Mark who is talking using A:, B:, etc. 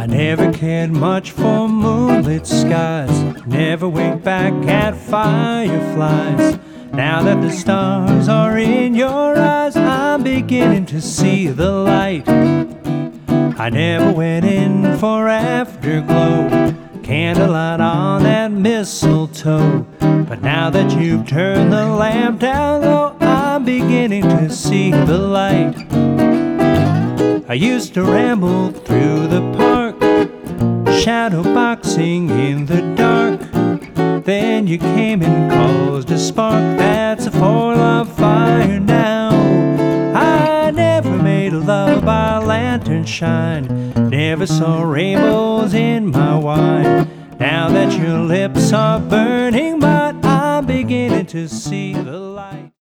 A: I never cared much for moonlit skies, never winked back at fireflies. Now that the stars are in your eyes, I'm beginning to see the light. I never went in for afterglow, candlelight on that mistletoe. But now that you've turned the lamp down low, I'm beginning to see the light. I used to ramble through the park, shadow boxing in the dark. Then you came and caused a spark that's a four-love fire now. I never made love by lantern shine, never saw rainbows in my wine. Now that your lips are burning mine, I'm beginning to see the light.